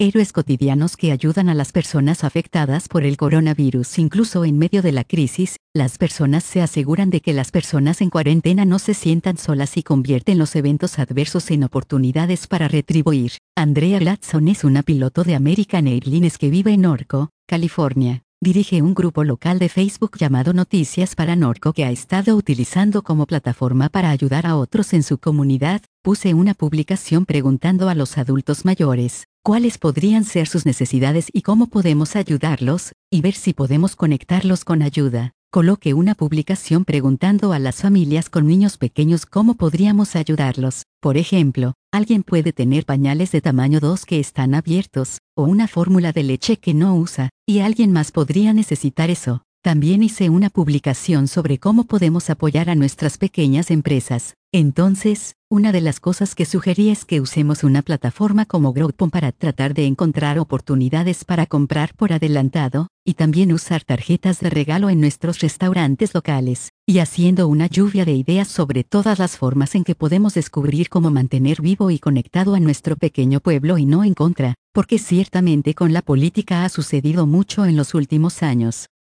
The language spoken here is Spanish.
héroes cotidianos que ayudan a las personas afectadas por el coronavirus. Incluso en medio de la crisis, las personas se aseguran de que las personas en cuarentena no se sientan solas y convierten los eventos adversos en oportunidades para retribuir. Andrea Gladson es una piloto de American Airlines que vive en Norco, California. Dirige un grupo local de Facebook llamado Noticias para Norco que ha estado utilizando como plataforma para ayudar a otros en su comunidad. Puse una publicación preguntando a los adultos mayores cuáles podrían ser sus necesidades y cómo podemos ayudarlos, y ver si podemos conectarlos con ayuda. Coloqué una publicación preguntando a las familias con niños pequeños cómo podríamos ayudarlos. Por ejemplo, alguien puede tener pañales de tamaño 2 que están abiertos, o una fórmula de leche que no usa, y alguien más podría necesitar eso. También hice una publicación sobre cómo podemos apoyar a nuestras pequeñas empresas. Entonces, una de las cosas que sugerí es que usemos una plataforma como Groupon para tratar de encontrar oportunidades para comprar por adelantado, y también usar tarjetas de regalo en nuestros restaurantes locales, y haciendo una lluvia de ideas sobre todas las formas en que podemos descubrir cómo mantener vivo y conectado a nuestro pequeño pueblo y no en contra, porque ciertamente con la política ha sucedido mucho en los últimos años.